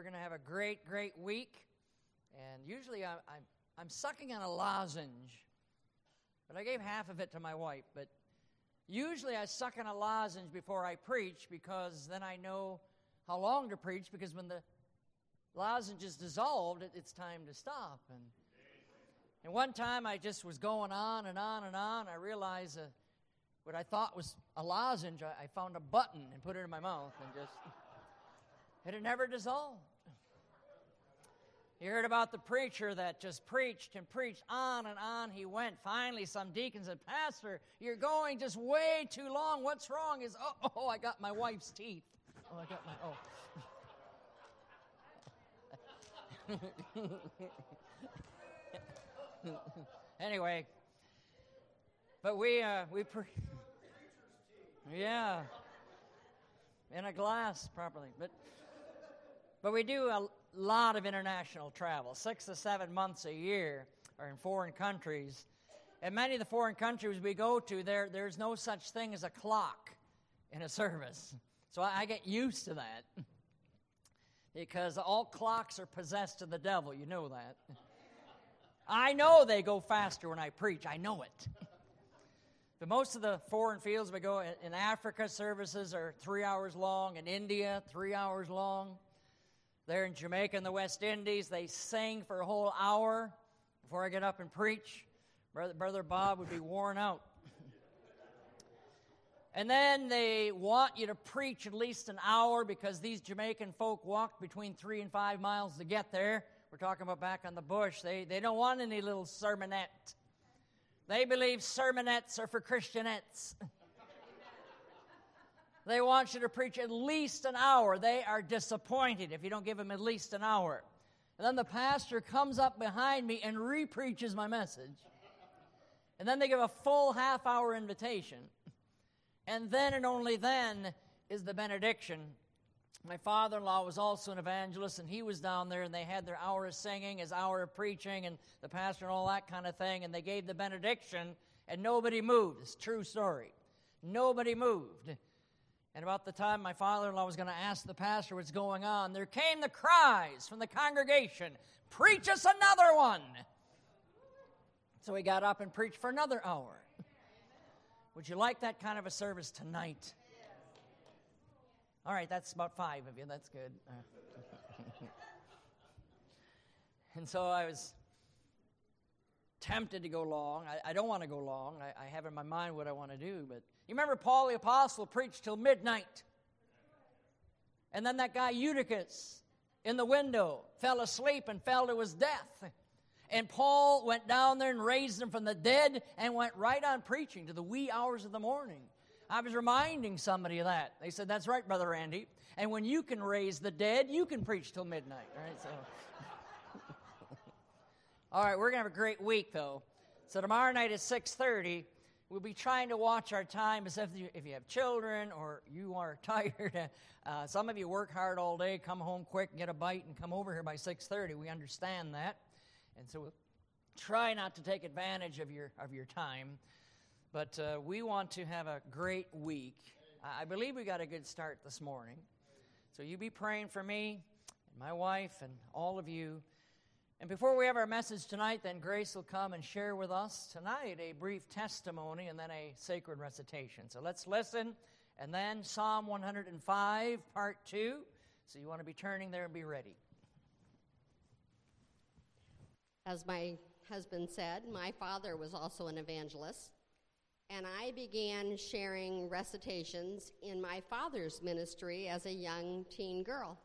going to have a great, great week. And usually I'm sucking on a lozenge, but I gave half of it to my wife. But usually I suck on a lozenge before I preach, because then I know how long to preach, because when the lozenge is dissolved, it's time to stop. And one time I just was going on and on and on. I realized what I thought was a lozenge, I found a button and put it in my mouth, and it never dissolved. You heard about the preacher that just preached and preached, on and on he went. Finally, some deacon said, "Pastor, you're going just way too long. What's wrong?" Is, oh, I got my wife's teeth. Oh, I got my, Anyway, but yeah, in a glass properly. But we do a lot of international travel. 6 to 7 months a year are in foreign countries. And many of the foreign countries we go to, there's no such thing as a clock in a service. So I get used to that, because all clocks are possessed of the devil. You know that. I know they go faster when I preach. I know it. But most of the foreign fields we go in Africa, services are 3 hours long. In India, 3 hours long. There in Jamaica and the West Indies, they sing for a whole hour before I get up and preach. Brother Bob would be worn out. And then they want you to preach at least an hour, because these Jamaican folk walk between 3 and 5 miles to get there. We're talking about back on the bush. They don't want any little sermonette. They believe sermonettes are for Christianettes. They want you to preach at least an hour. They are disappointed if you don't give them at least an hour. And then the pastor comes up behind me and re-preaches my message. And then they give a full half-hour invitation. And then and only then is the benediction. My father-in-law was also an evangelist, and he was down there, and they had their hour of singing, his hour of preaching, and the pastor and all that kind of thing, and they gave the benediction, and nobody moved. It's a true story. Nobody moved. And about the time my father-in-law was going to ask the pastor what's going on, there came the cries from the congregation, "Preach us another one!" So he got up and preached for another hour. Would you like that kind of a service tonight? All right, that's about 5 of you. That's good. And so I was tempted to go long. I don't want to go long. I have in my mind what I want to do. But you remember Paul the Apostle preached till midnight. And then that guy Eutychus in the window fell asleep and fell to his death. And Paul went down there and raised him from the dead and went right on preaching to the wee hours of the morning. I was reminding somebody of that. They said, "That's right, Brother Randy. And when you can raise the dead, you can preach till midnight." Right? So, all right, we're going to have a great week, though. So tomorrow night at 6:30, we'll be trying to watch our time as if you have children or you are tired. Some of you work hard all day, come home quick, get a bite, and come over here by 6:30. We understand that. And so we'll try not to take advantage of your time. But we want to have a great week. I believe we got a good start this morning. So you be praying for me and my wife and all of you. And before we have our message tonight, then Grace will come and share with us tonight a brief testimony and then a sacred recitation. So let's listen. And then Psalm 105, Part 2. So you want to be turning there and be ready. As my husband said, my father was also an evangelist. And I began sharing recitations in my father's ministry as a young teen girl.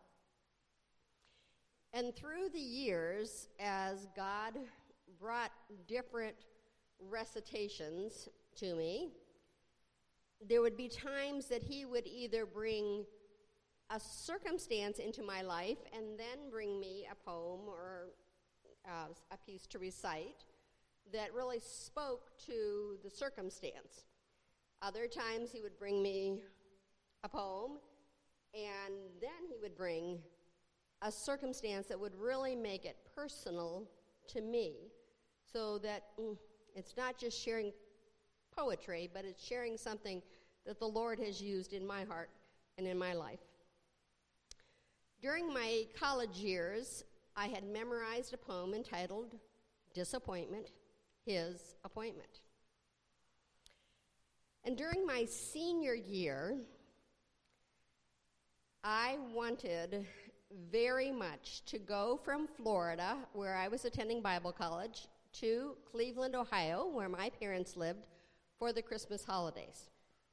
And through the years, as God brought different recitations to me, there would be times that he would either bring a circumstance into my life and then bring me a poem or a piece to recite that really spoke to the circumstance. Other times he would bring me a poem, and then he would bring a circumstance that would really make it personal to me, so that it's not just sharing poetry, but it's sharing something that the Lord has used in my heart and in my life. During my college years, I had memorized a poem entitled Disappointment, His Appointment. And during my senior year, I wanted very much to go from Florida, where I was attending Bible college, to Cleveland, Ohio, where my parents lived, for the Christmas holidays.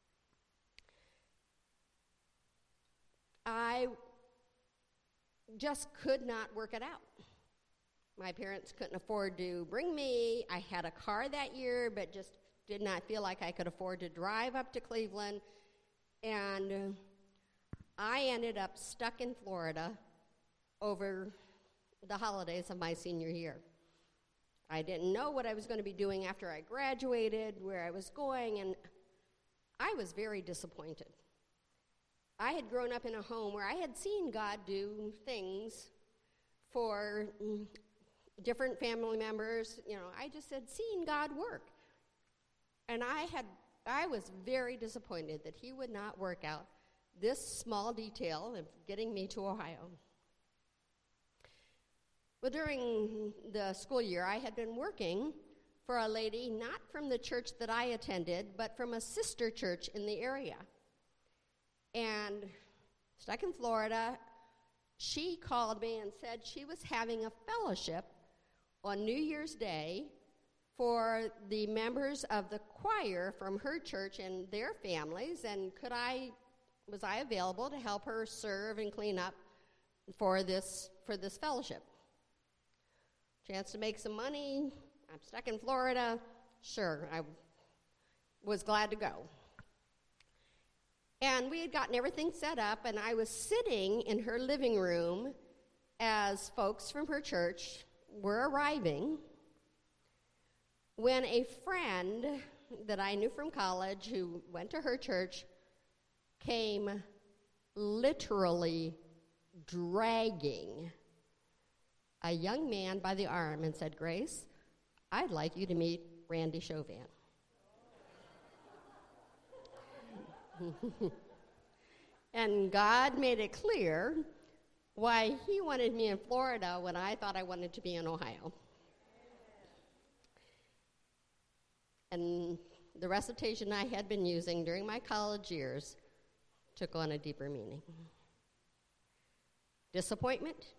I just could not work it out. My parents couldn't afford to bring me. I had a car that year, but just did not feel like I could afford to drive up to Cleveland. And I ended up stuck in Florida over the holidays of my senior year. I didn't know what I was going to be doing after I graduated, where I was going, and I was very disappointed. I had grown up in a home where I had seen God do things for different family members. You know, I just had seen God work. And I was very disappointed that he would not work out this small detail of getting me to Ohio. Well, during the school year, I had been working for a lady not from the church that I attended, but from a sister church in the area. And stuck in Florida, she called me and said she was having a fellowship on New Year's Day for the members of the choir from her church and their families, and was I available to help her serve and clean up for this fellowship? Chance to make some money. I'm stuck in Florida. Sure, I was glad to go. And we had gotten everything set up, and I was sitting in her living room as folks from her church were arriving when a friend that I knew from college who went to her church came literally dragging a young man by the arm and said, "Grace, I'd like you to meet Randy Chauvin." And God made it clear why he wanted me in Florida when I thought I wanted to be in Ohio. And the recitation I had been using during my college years took on a deeper meaning. Disappointment,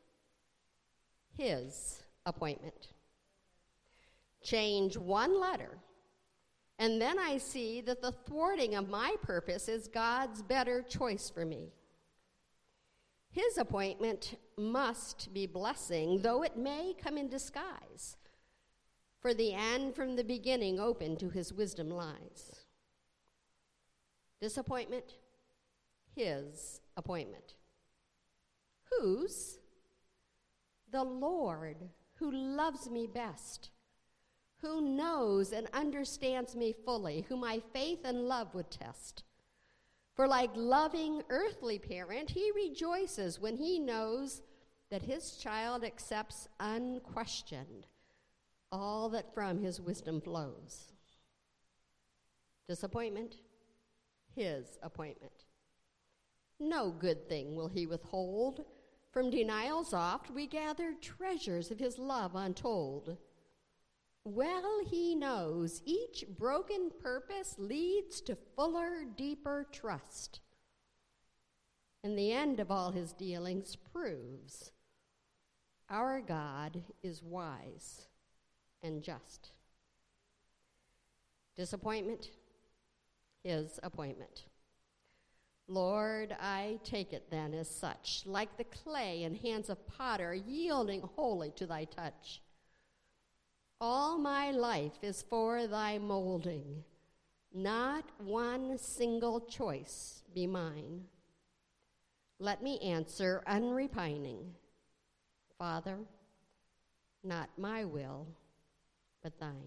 his appointment. Change one letter, and then I see that the thwarting of my purpose is God's better choice for me. His appointment must be blessing, though it may come in disguise, for the end from the beginning open to his wisdom lies. Disappointment, his appointment. Whose? The Lord, who loves me best, who knows and understands me fully, who my faith and love would test. For like loving earthly parent, he rejoices when he knows that his child accepts unquestioned all that from his wisdom flows. Disappointment, his appointment. No good thing will he withhold. From denials oft we gather treasures of his love untold. Well he knows each broken purpose leads to fuller, deeper trust. And the end of all his dealings proves our God is wise and just. Disappointment, his appointment. Lord, I take it then as such, like the clay in hands of potter, yielding wholly to thy touch. All my life is for thy molding, not one single choice be mine. Let me answer unrepining, Father, not my will, but thine.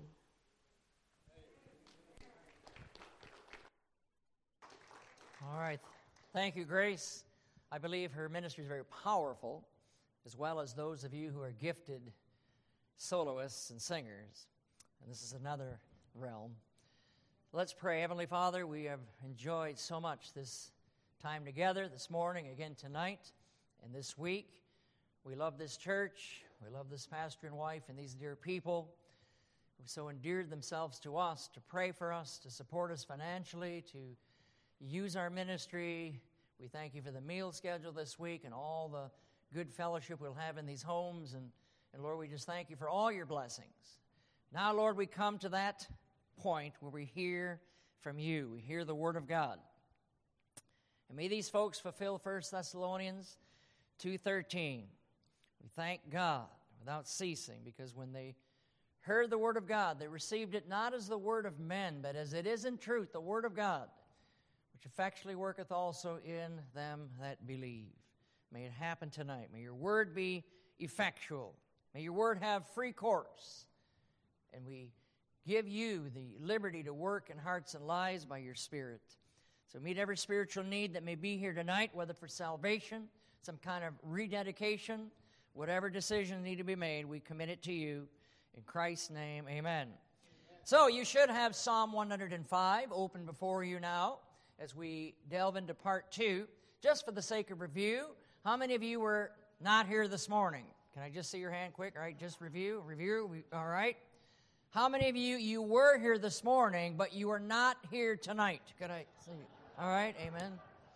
All right. Thank you, Grace. I believe her ministry is very powerful, as well as those of you who are gifted soloists and singers. And this is another realm. Let's pray. Heavenly Father, we have enjoyed so much this time together this morning, again tonight. And this week, we love this church, we love this pastor and wife and these dear people who so endeared themselves to us, to pray for us, to support us financially, to use our ministry. We thank you for the meal schedule this week and all the good fellowship we'll have in these homes. And Lord, we just thank you for all your blessings. Now, Lord, we come to that point where we hear from you. We hear the Word of God. And may these folks fulfill 1 Thessalonians 2:13. We thank God without ceasing, because when they heard the Word of God, they received it not as the word of men, but as it is in truth, the Word of God, which effectually worketh also in them that believe. May it happen tonight. May your Word be effectual. May your Word have free course. And we give you the liberty to work in hearts and lives by your Spirit. So meet every spiritual need that may be here tonight, whether for salvation, some kind of rededication, whatever decisions need to be made, we commit it to you. In Christ's name, amen. So you should have Psalm 105 open before you now as we delve into part 2. Just for the sake of review, how many of you were not here this morning? Can I just see your hand quick? All right, just review. All right. How many of you were here this morning, but you were not here tonight? Could I see you? All right, amen.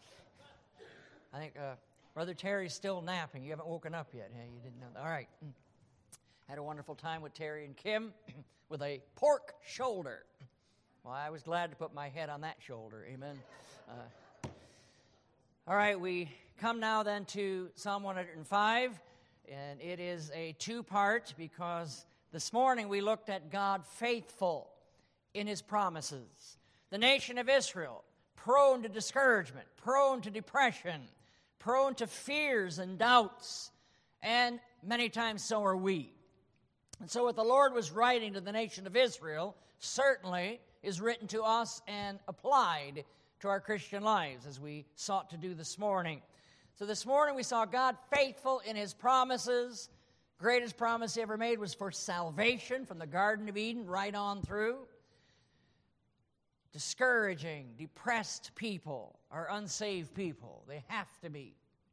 I think Brother Terry's still napping. You haven't woken up yet. Hey, you didn't know that. All right. Had a wonderful time with Terry and Kim with a pork shoulder. Well, I was glad to put my head on that shoulder. Amen. All right, we come now then to Psalm 105, and it is a two-part because this morning we looked at God faithful in His promises. The nation of Israel, prone to discouragement, prone to depression, prone to fears and doubts, and many times so are we. And so what the Lord was writing to the nation of Israel certainly is written to us and applied to our Christian lives, as we sought to do this morning. So this morning we saw God faithful in His promises. Greatest promise He ever made was for salvation from the Garden of Eden right on through. Discouraging, depressed people are unsaved people. They have to be.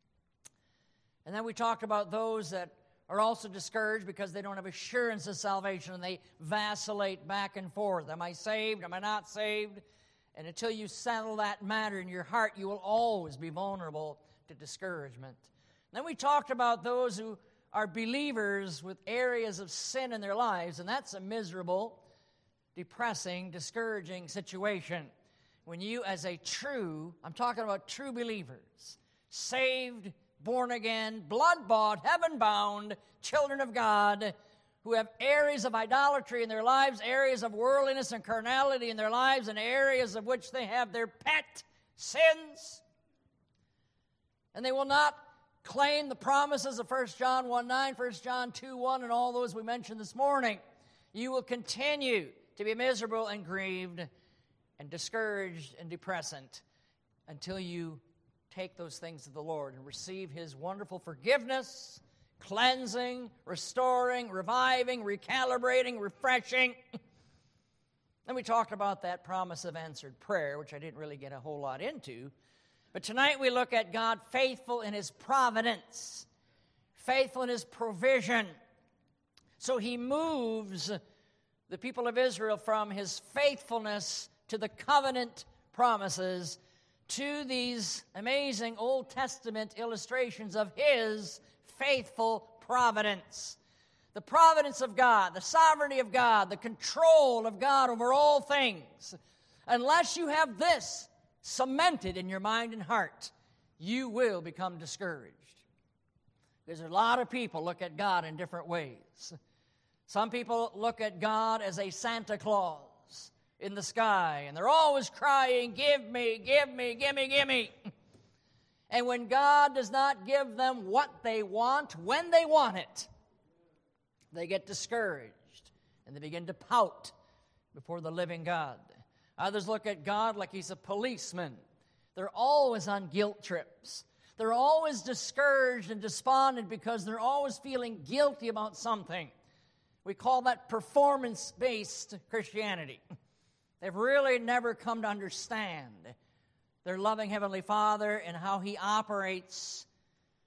And then we talked about those that are also discouraged because they don't have assurance of salvation and they vacillate back and forth. Am I saved? Am I not saved? And until you settle that matter in your heart, you will always be vulnerable to discouragement. And then we talked about those who are believers with areas of sin in their lives, and that's a miserable, depressing, discouraging situation. When you as I'm talking about true believers, saved, born again, blood-bought, heaven-bound children of God who have areas of idolatry in their lives, areas of worldliness and carnality in their lives, and areas of which they have their pet sins. And they will not claim the promises of 1 John 1:9, 1 John 2:1, and all those we mentioned this morning. You will continue to be miserable and grieved and discouraged and depressant until you take those things to the Lord and receive His wonderful forgiveness, cleansing, restoring, reviving, recalibrating, refreshing. Then we talked about that promise of answered prayer, which I didn't really get a whole lot into. But tonight we look at God faithful in His providence, faithful in His provision. So He moves the people of Israel from His faithfulness to the covenant promises to these amazing Old Testament illustrations of His faithful providence. The providence of God, the sovereignty of God, the control of God over all things. Unless you have this cemented in your mind and heart, you will become discouraged. Because a lot of people look at God in different ways. Some people look at God as a Santa Claus in the sky, and they're always crying, give me, give me, give me, give me. And when God does not give them what they want, when they want it, they get discouraged, and they begin to pout before the living God. Others look at God like He's a policeman. They're always on guilt trips. They're always discouraged and despondent because they're always feeling guilty about something. We call that performance-based Christianity. They've really never come to understand their loving Heavenly Father and how He operates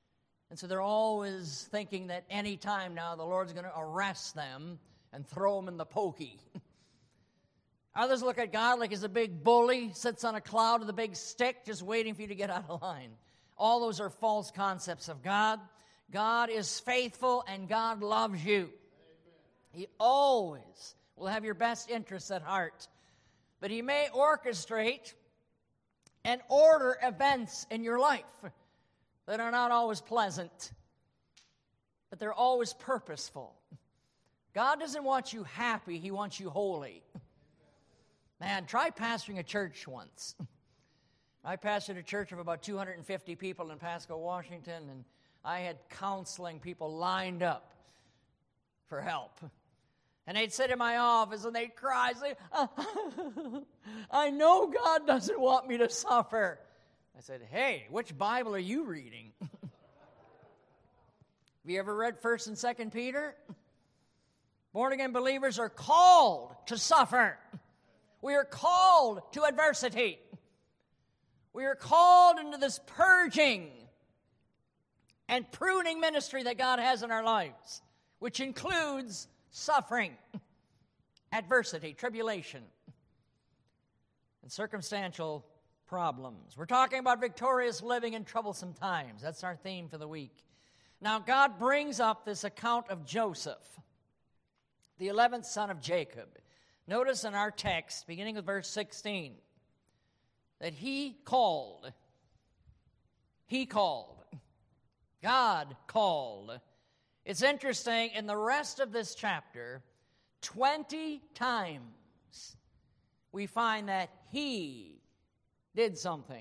And so they're always thinking that any time now the Lord's going to arrest them and throw them in the pokey. Others look at God like he's a big bully, sits on a cloud with a big stick, just waiting for you to get out of line. All those are false concepts of God. God is faithful and God loves you. Amen. He always will have your best interests at heart. But he may orchestrate and order events in your life that are not always pleasant, but they're always purposeful. God doesn't want you happy, he wants you holy. Man, try pastoring a church once. I pastored a church of about 250 people in Pasco, Washington, and I had counseling people lined up for help. And they'd sit in my office and they'd cry, say, I know God doesn't want me to suffer. I said, hey, which Bible are you reading? Have you ever read 1st and 2nd Peter? Born-again believers are called to suffer. We are called to adversity. We are called into this purging and pruning ministry that God has in our lives, which includes suffering, adversity, tribulation, and circumstantial problems. We're talking about victorious living in troublesome times. That's our theme for the week. Now, God brings up this account of Joseph, the 11th son of Jacob. Notice in our text, beginning with verse 16, that he called. God called. It's interesting, in the rest of this chapter, 20 times we find that he did something.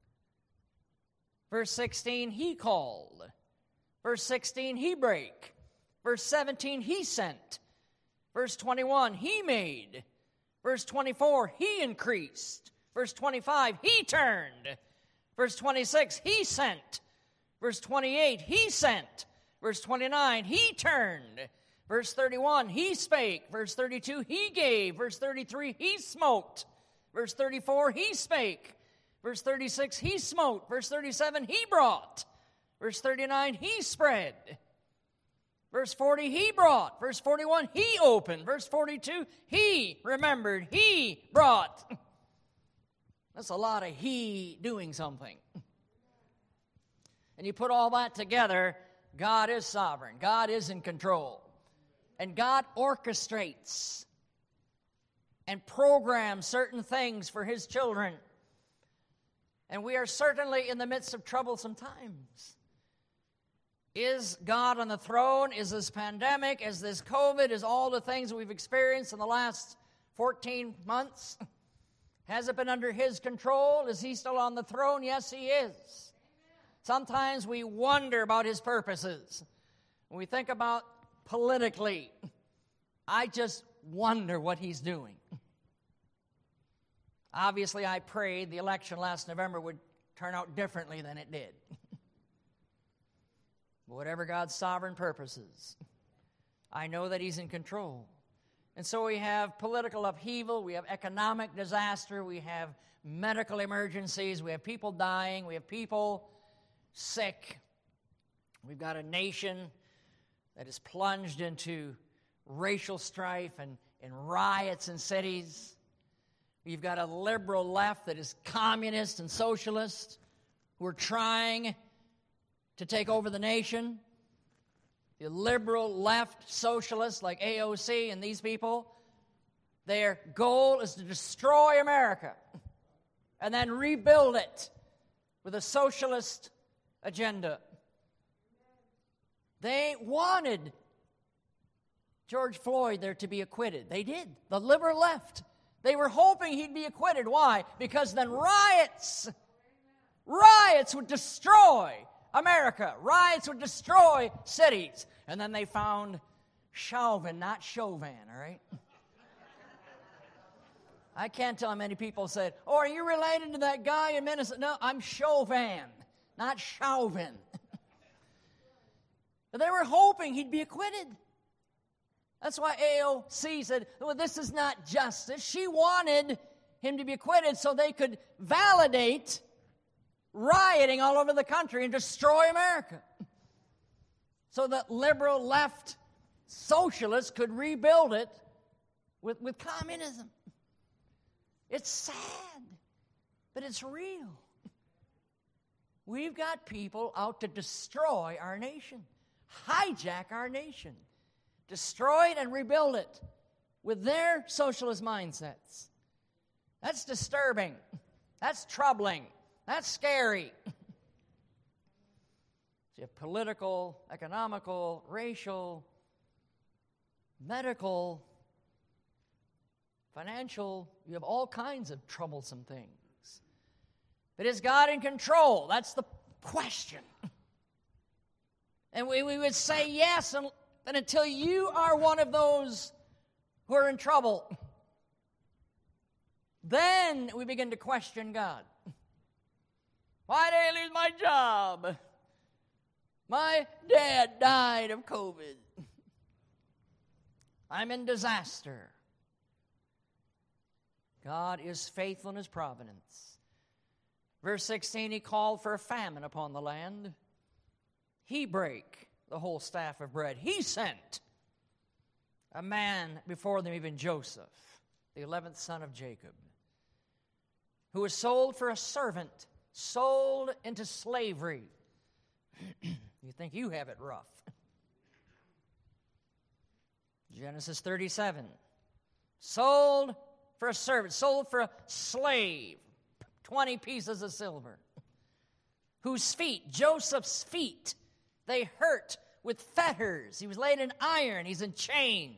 Verse 16, he called. Verse 16, he brake. Verse 17, he sent. Verse 21, he made. Verse 24, he increased. Verse 25, he turned. Verse 26, he sent. Verse 28, he sent. Verse 29, he turned. Verse 31, he spake. Verse 32, he gave. Verse 33, he smote. Verse 34, he spake. Verse 36, he smote. Verse 37, he brought. Verse 39, he spread. Verse 40, he brought. Verse 41, he opened. Verse 42, he remembered. He brought. That's a lot of he doing something. And you put all that together, God is sovereign. God is in control. And God orchestrates and programs certain things for his children. And we are certainly in the midst of troublesome times. Is God on the throne? Is this pandemic? Is this COVID? Is all the things we've experienced in the last 14 months? Has it been under his control? Is he still on the throne? Yes, he is. Sometimes we wonder about his purposes. When we think about politically, I just wonder what he's doing. Obviously, I prayed the election last November would turn out differently than it did. But whatever God's sovereign purposes, I know that he's in control. And so we have political upheaval, we have economic disaster, we have medical emergencies, we have people dying, we have people sick. We've got a nation that is plunged into racial strife and riots in cities. We've got a liberal left that is communist and socialist who are trying to take over the nation. The liberal left socialists like AOC and these people, their goal is to destroy America and then rebuild it with a socialist agenda. They wanted George Floyd there to be acquitted. They did. The liberal left. They were hoping he'd be acquitted. Why? Because then riots would destroy America. Riots would destroy cities. And then they found Chauvin, not Chauvin, all right? I can't tell how many people said, oh, are you related to that guy in Minnesota? No, I'm Chauvin, not Chauvin. But they were hoping he'd be acquitted. That's why AOC said, well, this is not justice. She wanted him to be acquitted so they could validate rioting all over the country and destroy America. so that liberal left socialists could rebuild it with communism. It's sad, but it's real. We've got people out to destroy our nation, hijack our nation, destroy it and rebuild it with their socialist mindsets. That's disturbing. That's troubling. That's scary. You have political, economical, racial, medical, financial, you have all kinds of troublesome things. But is God in control? That's the question. And we would say yes, and until you are one of those who are in trouble, then we begin to question God. Why did I lose my job? My dad died of COVID. I'm in disaster. God is faithful in His providence. Verse 16, He called for a famine upon the land. He brake the whole staff of bread. He sent a man before them, even Joseph, the 11th son of Jacob, who was sold for a servant, sold into slavery. You think you have it rough. Genesis 37. Sold for a servant, sold for a slave, 20 pieces of silver. Whose feet, Joseph's feet, they hurt with fetters. He was laid in iron. He's in chains.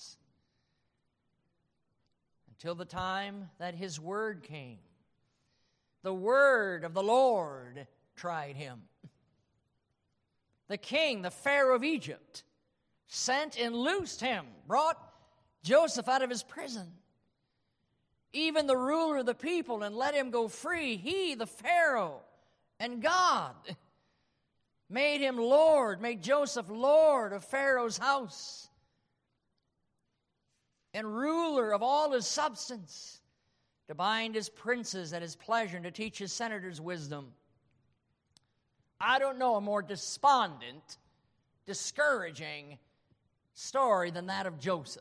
Until the time that his word came. The word of the Lord tried him. The king, the Pharaoh of Egypt, sent and loosed him, brought Joseph out of his prison. Even the ruler of the people, and let him go free. He, the Pharaoh, and God made him Lord, made Joseph Lord of Pharaoh's house and ruler of all his substance, to bind his princes at his pleasure and to teach his senators wisdom. I don't know a more despondent, discouraging story than that of Joseph.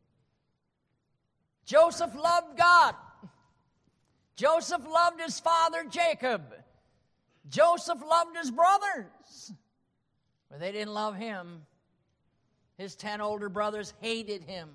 Joseph loved God. Joseph loved his father Jacob. Joseph loved his brothers, but they didn't love him. His 10 older brothers hated him.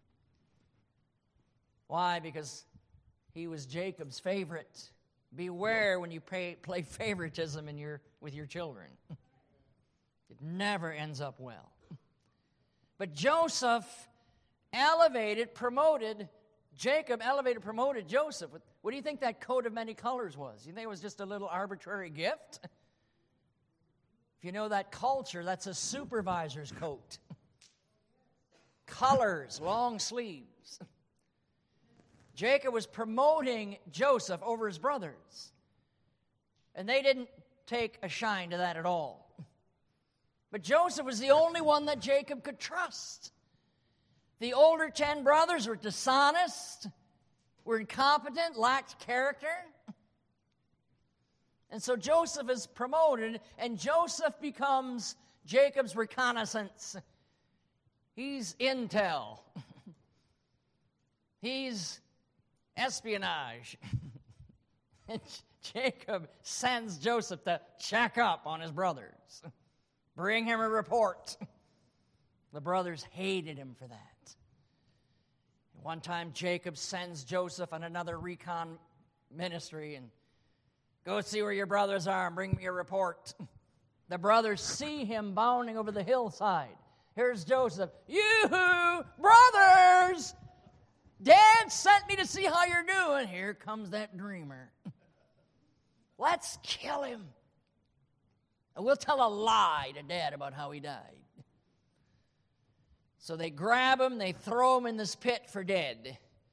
Why? Because he was Jacob's favorite. Beware when you play favoritism with your children. It never ends up well. But Joseph promoted Joseph. What do you think that coat of many colors was? You think it was just a little arbitrary gift? If you know that culture, that's a supervisor's coat. Colors, long sleeves. Jacob was promoting Joseph over his brothers. And they didn't take a shine to that at all. But Joseph was the only one that Jacob could trust. The older 10 brothers were dishonest, were incompetent, lacked character. And so Joseph is promoted, and Joseph becomes Jacob's reconnaissance. He's intel. He's espionage. And Jacob sends Joseph to check up on his brothers. Bring him a report. The brothers hated him for that. One time Jacob sends Joseph on another recon ministry and go see where your brothers are and bring me a report. The brothers see him bounding over the hillside. Here's Joseph. You brothers! Dad sent me to see how you're doing. Here comes that dreamer. Let's kill him. And we'll tell a lie to Dad about how he died. So they grab him, they throw him in this pit for dead.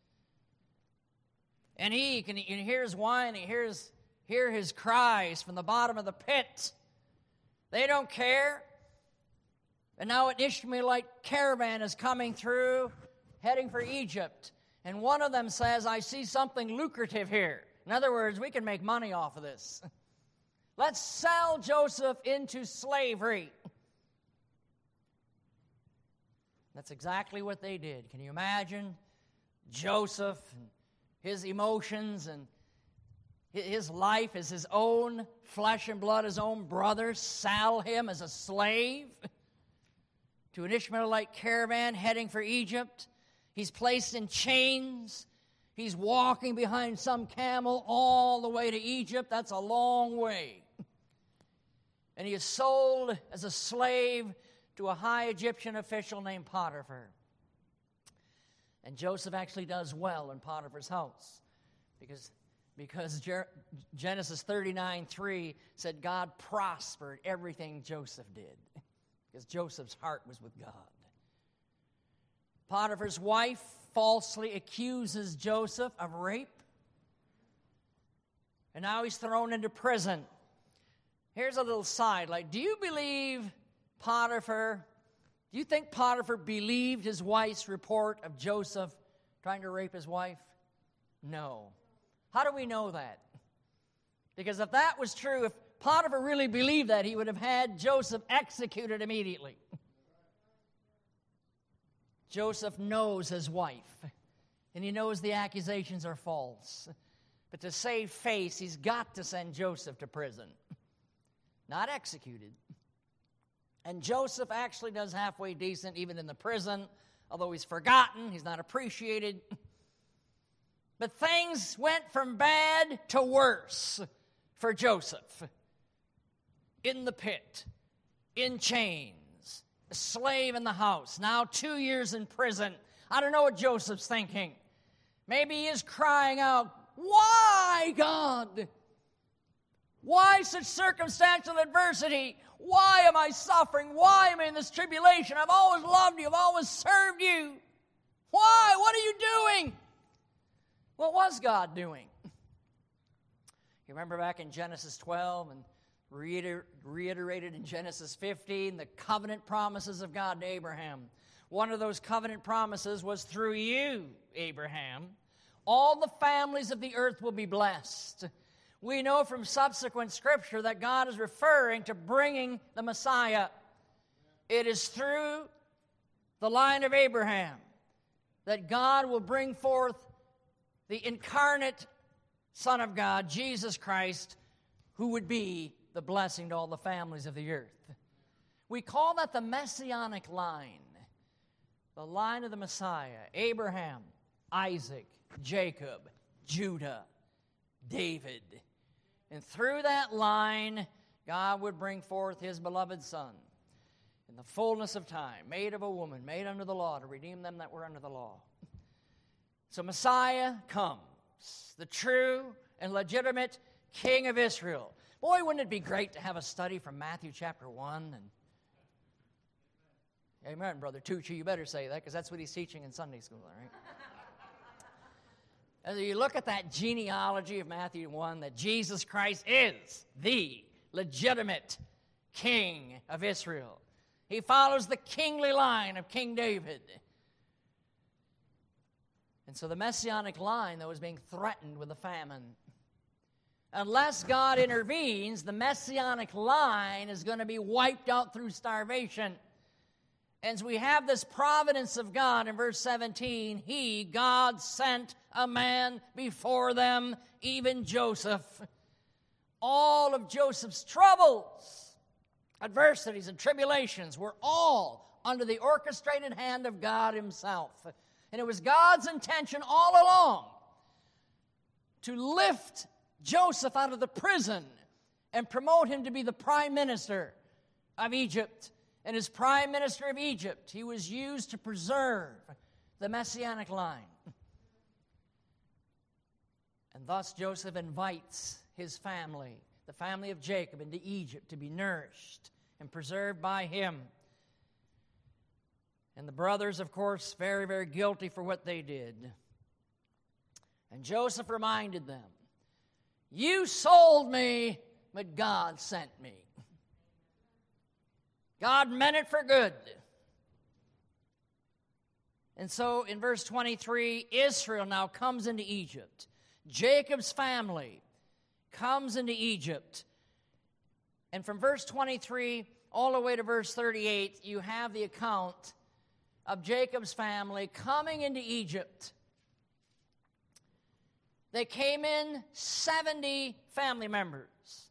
And he can hear his whine, he hear his cries from the bottom of the pit. They don't care. And now an Ishmaelite caravan is coming through, heading for Egypt. And one of them says, I see something lucrative here. In other words, we can make money off of this. Let's sell Joseph into slavery. That's exactly what they did. Can you imagine Joseph and his emotions and his life as his own flesh and blood, his own brothers sell him as a slave to an Ishmaelite caravan heading for Egypt? He's placed in chains. He's walking behind some camel all the way to Egypt. That's a long way. And he is sold as a slave to a high Egyptian official named Potiphar. And Joseph actually does well in Potiphar's house because Genesis 39:3 said God prospered everything Joseph did because Joseph's heart was with God. Potiphar's wife falsely accuses Joseph of rape, and now he's thrown into prison. Here's a little sidelight. Do you think Potiphar believed his wife's report of Joseph trying to rape his wife? No. How do we know that? Because if that was true, if Potiphar really believed that, he would have had Joseph executed immediately. Joseph knows his wife, and he knows the accusations are false. But to save face, he's got to send Joseph to prison. Not executed. And Joseph actually does halfway decent even in the prison, although he's forgotten, he's not appreciated. But things went from bad to worse for Joseph. In the pit, in chains, a slave in the house, now 2 years in prison. I don't know what Joseph's thinking. Maybe he is crying out, "Why, God? Why such circumstantial adversity? Why am I suffering? Why am I in this tribulation? I've always loved you. I've always served you. Why? What are you doing?" What was God doing? You remember back in Genesis 12 and reiterated in Genesis 15, the covenant promises of God to Abraham. One of those covenant promises was through you, Abraham, all the families of the earth will be blessed. We know from subsequent scripture that God is referring to bringing the Messiah. It is through the line of Abraham that God will bring forth the incarnate Son of God, Jesus Christ, who would be the blessing to all the families of the earth. We call that the Messianic line, the line of the Messiah. Abraham, Isaac, Jacob, Judah, David. And through that line, God would bring forth his beloved Son in the fullness of time, made of a woman, made under the law, to redeem them that were under the law. So Messiah comes, the true and legitimate King of Israel. Boy, wouldn't it be great to have a study from Matthew chapter 1? And amen, Brother Tucci, you better say that, because that's what he's teaching in Sunday school, all right? As you look at that genealogy of Matthew 1, that Jesus Christ is the legitimate King of Israel. He follows the kingly line of King David. And so the Messianic line, though, is being threatened with a famine. Unless God intervenes, the Messianic line is going to be wiped out through starvation. And so we have this providence of God in verse 17. He, God, sent a man before them, even Joseph. All of Joseph's troubles, adversities, and tribulations were all under the orchestrated hand of God himself. And it was God's intention all along to lift Joseph out of the prison and promote him to be the prime minister of Egypt. And as prime minister of Egypt, he was used to preserve the Messianic line. And thus Joseph invites his family, the family of Jacob, into Egypt to be nourished and preserved by him. And the brothers, of course, very, very guilty for what they did. And Joseph reminded them, "You sold me, but God sent me." God meant it for good. And so in verse 23, Israel now comes into Egypt. Jacob's family comes into Egypt. And from verse 23 all the way to verse 38, you have the account of Jacob's family coming into Egypt. They came in 70 family members.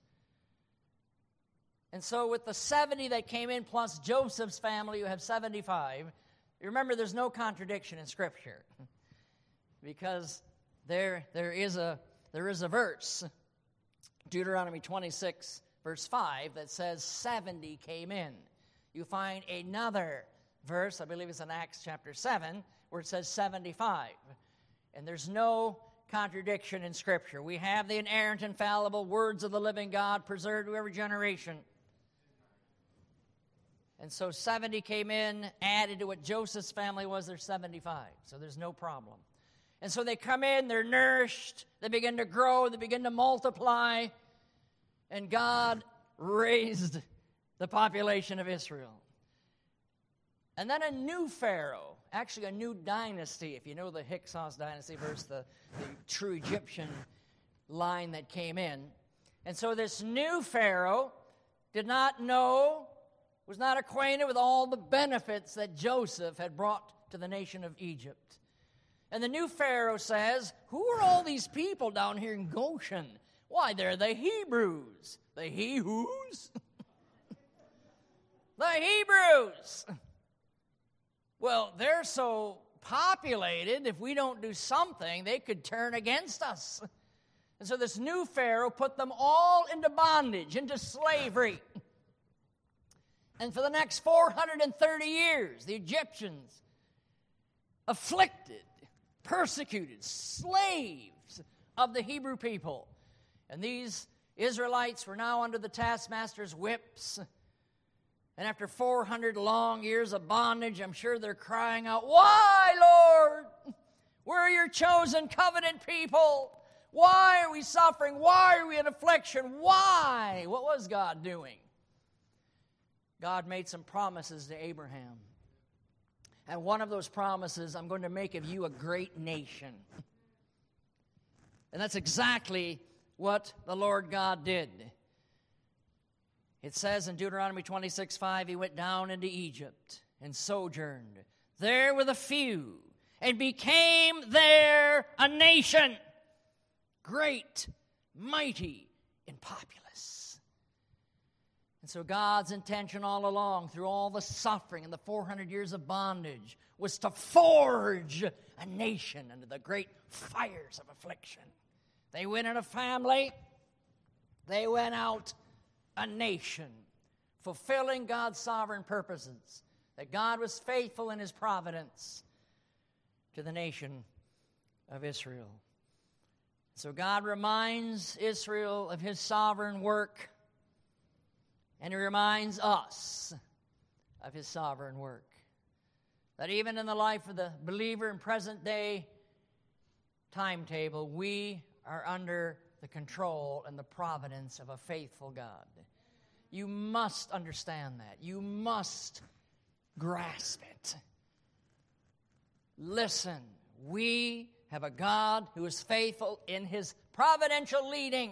And so with the 70 that came in plus Joseph's family, you have 75. You remember, there's no contradiction in Scripture, because there is a verse, Deuteronomy 26, verse 5, that says 70 came in. You find another verse, I believe it's in Acts chapter 7, where it says 75. And there's no contradiction in Scripture. We have the inerrant, infallible words of the living God preserved to every generation. And so 70 came in, added to what Joseph's family was, there's 75. So there's no problem. And so they come in, they're nourished, they begin to grow, they begin to multiply, and God raised the population of Israel. And then a new Pharaoh, actually a new dynasty, if you know the Hyksos dynasty versus the true Egyptian line that came in. And so this new Pharaoh did not know, was not acquainted with all the benefits that Joseph had brought to the nation of Egypt. And the new Pharaoh says, who are all these people down here in Goshen? Why, they're the Hebrews. The he-whos? The Hebrews. Well, they're so populated, if we don't do something, they could turn against us. And so this new Pharaoh put them all into bondage, into slavery. And for the next 430 years, the Egyptians afflicted, persecuted, slaves of the Hebrew people. And these Israelites were now under the taskmaster's whips. And after 400 long years of bondage, I'm sure they're crying out, why, Lord? We're your chosen covenant people. Why are we suffering? Why are we in affliction? Why? What was God doing? God made some promises to Abraham. And one of those promises, I'm going to make of you a great nation. And that's exactly what the Lord God did. It says in Deuteronomy 26:5, he went down into Egypt and sojourned there with a few and became there a nation, great, mighty, and populous. And so God's intention all along, through all the suffering and the 400 years of bondage, was to forge a nation under the great fires of affliction. They went in a family, they went out a nation, fulfilling God's sovereign purposes, that God was faithful in his providence to the nation of Israel. So God reminds Israel of his sovereign work, and he reminds us of his sovereign work. That even in the life of the believer in present day timetable, we are under the control and the providence of a faithful God. You must understand that. You must grasp it. Listen, we have a God who is faithful in his providential leading.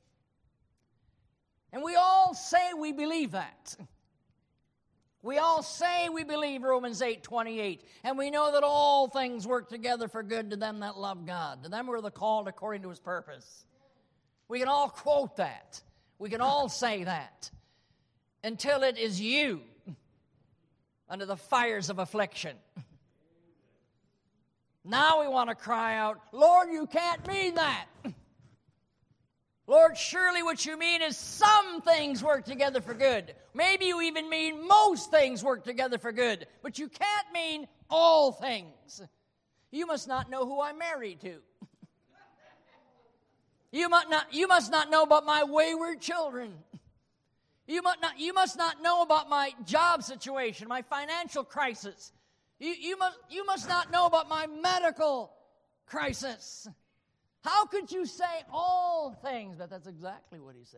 And we all say we believe that. We all say we believe Romans 8:28, and we know that all things work together for good to them that love God, to them who are the called according to his purpose. We can all quote that. We can all say that until it is you under the fires of affliction. Now we want to cry out, Lord, you can't mean that. Lord, surely what you mean is some things work together for good. Maybe you even mean most things work together for good, but you can't mean all things. You must not know who I'm married to. You must not know about my wayward children. You must not know about my job situation, my financial crisis. You must not know about my medical crisis. How could you say all things? But that's exactly what he said.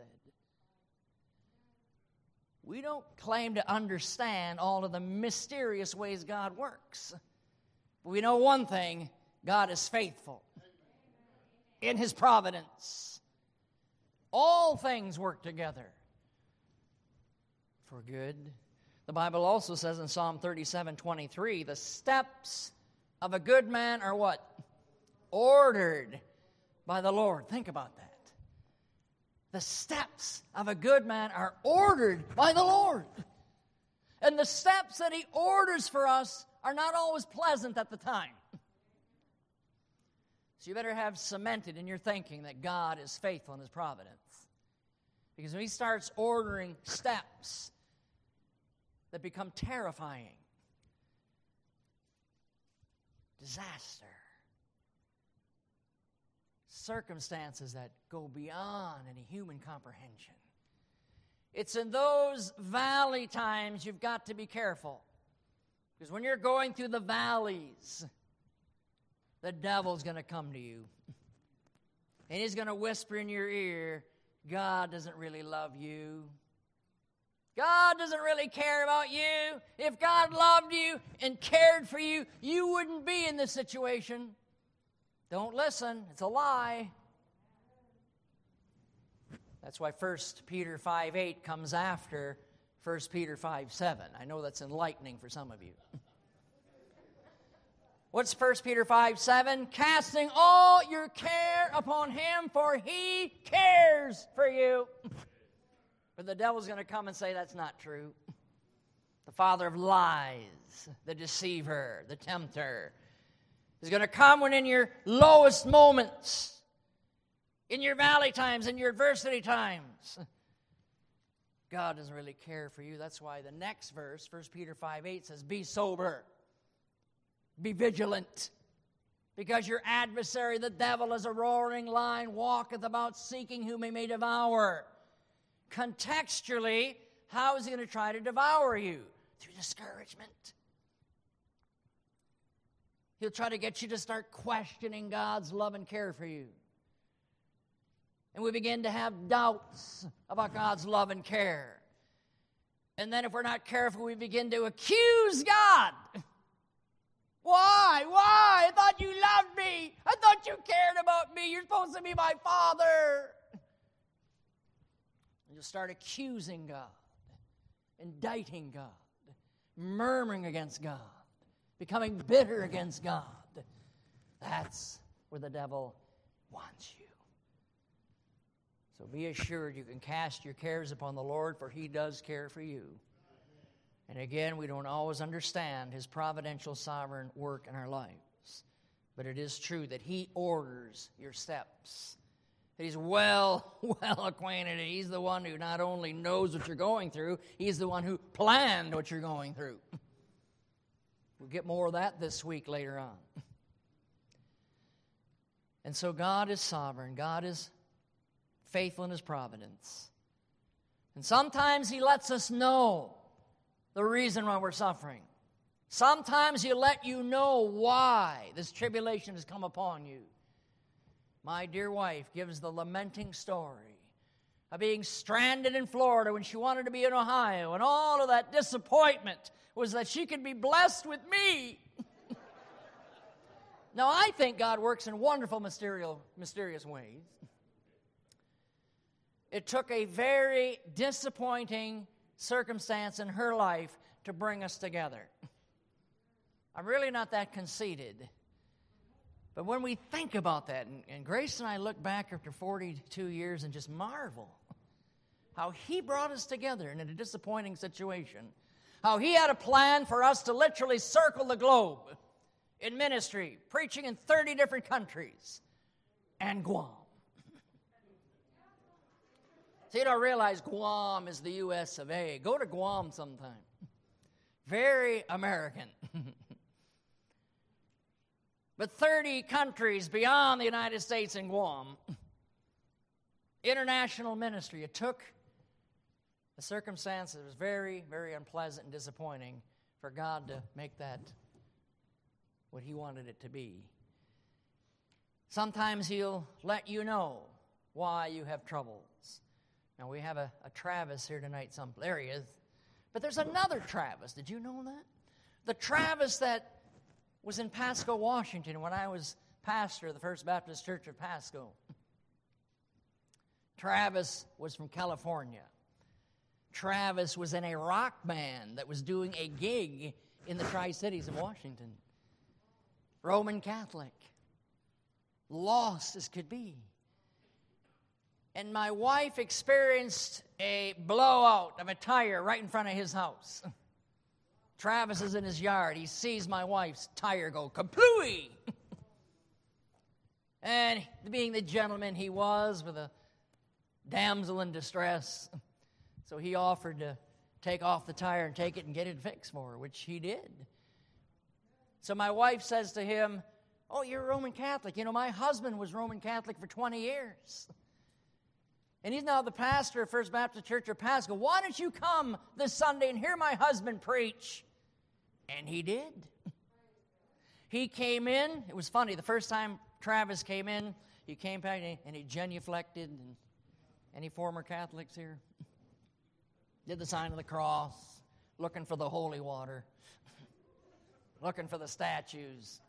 We don't claim to understand all of the mysterious ways God works. But we know one thing, God is faithful in his providence. All things work together for good. The Bible also says in Psalm 37:23, the steps of a good man are what? Ordered by the Lord. Think about that. The steps of a good man are ordered by the Lord. And the steps that He orders for us are not always pleasant at the time. So you better have cemented in your thinking that God is faithful in His providence. Because when He starts ordering steps that become terrifying, disaster, circumstances that go beyond any human comprehension, it's in those valley times you've got to be careful. Because when you're going through the valleys, the devil's going to come to you. And he's going to whisper in your ear, God doesn't really love you. God doesn't really care about you. If God loved you and cared for you, you wouldn't be in this situation. Don't listen. It's a lie. That's why 1 Peter 5:8 comes after 1 Peter 5:7. I know that's enlightening for some of you. What's 1 Peter 5:7? Casting all your care upon Him, for He cares for you. But the devil's going to come and say that's not true. The father of lies, the deceiver, the tempter, is going to come when in your lowest moments, in your valley times, in your adversity times, God doesn't really care for you. That's why the next verse, 1 Peter 5:8, says, be sober, be vigilant, because your adversary, the devil, as a roaring lion, walketh about seeking whom he may devour. Contextually, how is he going to try to devour you? Through discouragement. He'll try to get you to start questioning God's love and care for you. And we begin to have doubts about God's love and care. And then if we're not careful, we begin to accuse God. Why? I thought you loved me. I thought you cared about me. You're supposed to be my father. And you'll start accusing God, indicting God, murmuring against God, becoming bitter against God. That's where the devil wants you. So be assured you can cast your cares upon the Lord, for He does care for you. And again, we don't always understand His providential sovereign work in our lives. But it is true that He orders your steps. That He's well acquainted. And He's the one who not only knows what you're going through, He's the one who planned what you're going through. We'll get more of that this week later on. And so God is sovereign. God is faithful in His providence. And sometimes He lets us know the reason why we're suffering. Sometimes He'll let you know why this tribulation has come upon you. My dear wife gives the lamenting story of being stranded in Florida when she wanted to be in Ohio, and all of that disappointment was that she could be blessed with me. Now, I think God works in wonderful, mysterious ways. It took a very disappointing circumstance in her life to bring us together. I'm really not that conceited. But when we think about that, and Grace and I look back after 42 years and just marvel how He brought us together in a disappointing situation, how He had a plan for us to literally circle the globe in ministry, preaching in 30 different countries, and Guam. So you don't realize Guam is the U.S. of A. Go to Guam sometime. Very American. But 30 countries beyond the United States and Guam, international ministry. It took a circumstance that was very, very unpleasant and disappointing for God to make that what He wanted it to be. Sometimes He'll let you know why you have troubles. Now, we have a Travis here tonight. There he is. But there's another Travis. Did you know that? The Travis that was in Pasco, Washington, when I was pastor of the First Baptist Church of Pasco. Travis was from California. Travis was in a rock band that was doing a gig in the Tri-Cities of Washington. Roman Catholic. Lost as could be. And my wife experienced a blowout of a tire right in front of his house. Travis is in his yard. He sees my wife's tire go kaplooey. And being the gentleman he was, with a damsel in distress, so he offered to take off the tire and take it and get it fixed for her, which he did. So my wife says to him, "Oh, you're Roman Catholic. You know, my husband was Roman Catholic for 20 years. And he's now the pastor of First Baptist Church of Pasco. Why don't you come this Sunday and hear my husband preach?" And he did. He came in. It was funny. The first time Travis came in, he came back and he genuflected. And any former Catholics here? Did the sign of the cross, looking for the holy water, looking for the statues.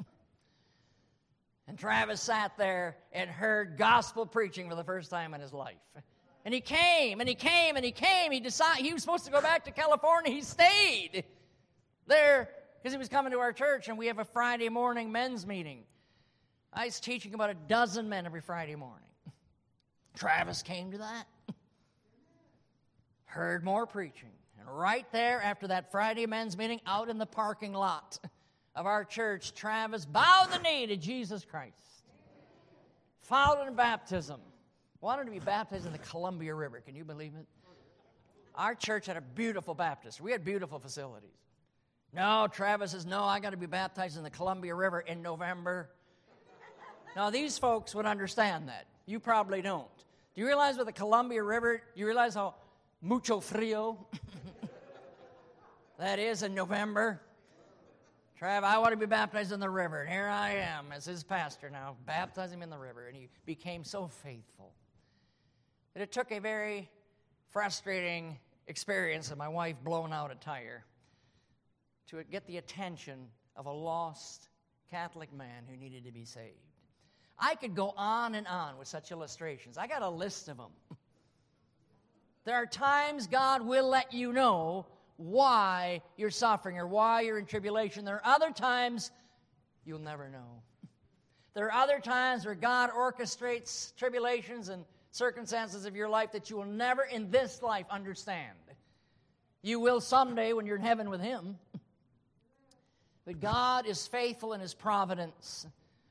And Travis sat there and heard gospel preaching for the first time in his life. And he came, and he came, and he came. He decided he was supposed to go back to California. He stayed there because he was coming to our church, and we have a Friday morning men's meeting. I was teaching about a dozen men every Friday morning. Travis came to that, heard more preaching. And right there after that Friday men's meeting, out in the parking lot of our church, Travis bowed the knee to Jesus Christ. Followed in baptism. Wanted to be baptized in the Columbia River. Can you believe it? Our church had a beautiful baptistry. We had beautiful facilities. No, Travis says, "No, I got to be baptized in the Columbia River in November." Now, these folks would understand that. You probably don't. Do you realize with the Columbia River, you realize how mucho frio that is in November? Trav, I want to be baptized in the river. And here I am as his pastor now, baptizing him in the river. And he became so faithful. And it took a very frustrating experience of my wife blowing out a tire to get the attention of a lost Catholic man who needed to be saved. I could go on and on with such illustrations. I got a list of them. There are times God will let you know why you're suffering or why you're in tribulation. There are other times you'll never know. There are other times where God orchestrates tribulations and circumstances of your life that you will never in this life understand. You will someday when you're in heaven with Him. But God is faithful in His providence.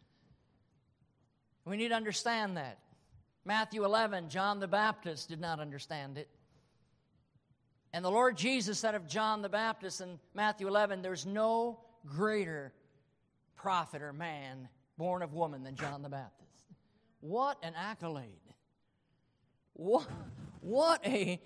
We need to understand that. Matthew 11, John the Baptist did not understand it. And the Lord Jesus said of John the Baptist in Matthew 11, "There's no greater prophet or man born of woman than John the Baptist." What an accolade. What a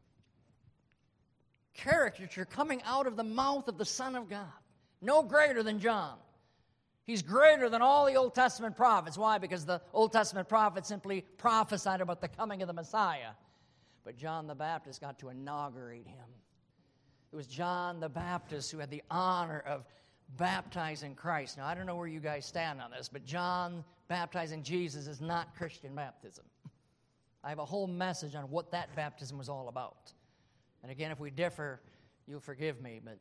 caricature coming out of the mouth of the Son of God. No greater than John. He's greater than all the Old Testament prophets. Why? Because the Old Testament prophets simply prophesied about the coming of the Messiah. But John the Baptist got to inaugurate him. It was John the Baptist who had the honor of baptizing Christ. Now, I don't know where you guys stand on this, but John baptizing Jesus is not Christian baptism. I have a whole message on what that baptism was all about. And again, if we differ, you'll forgive me, but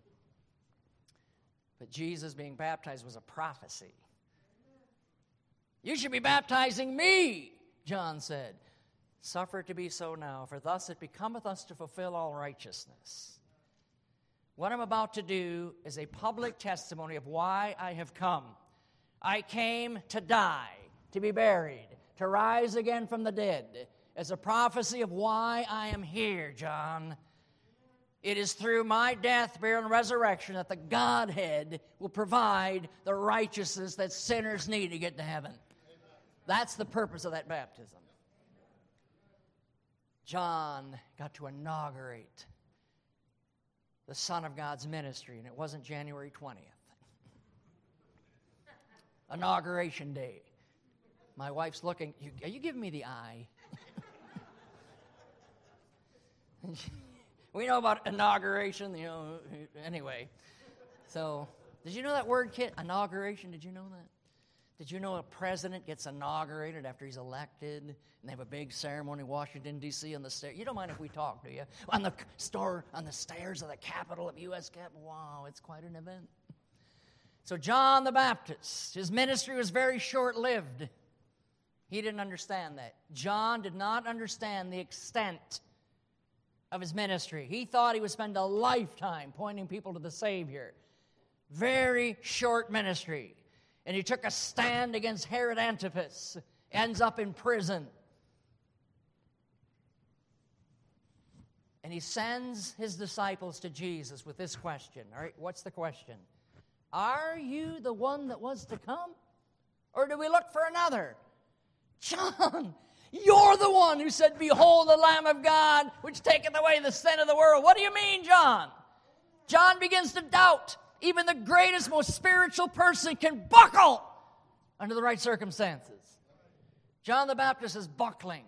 Jesus being baptized was a prophecy. "You should be baptizing me," John said. "Suffer it to be so now, for thus it becometh us to fulfill all righteousness." What I'm about to do is a public testimony of why I have come. I came to die, to be buried, to rise again from the dead, as a prophecy of why I am here, John. It is through my death, burial, and resurrection that the Godhead will provide the righteousness that sinners need to get to heaven. That's the purpose of that baptism. John got to inaugurate the Son of God's ministry, and it wasn't January 20th. Inauguration Day. My wife's looking, "Are you giving me the eye?" We know about inauguration, anyway. So, did you know that word, Kit? Inauguration, did you know that? Did you know a president gets inaugurated after he's elected, and they have a big ceremony in Washington, D.C. on the stairs? You don't mind if we talk, do you? On the stairs of the Capitol of U.S. Capitol. Wow, it's quite an event. So John the Baptist, his ministry was very short-lived. He didn't understand that. John did not understand the extent of his ministry. He thought he would spend a lifetime pointing people to the Savior. Very short ministry. And he took a stand against Herod Antipas. Ends up in prison. And he sends his disciples to Jesus with this question. All right, what's the question? Are you the one that was to come? Or do we look for another? John, you're the one who said, behold the Lamb of God, which taketh away the sin of the world. What do you mean, John? John begins to doubt. Even the greatest, most spiritual person can buckle under the right circumstances. John the Baptist is buckling.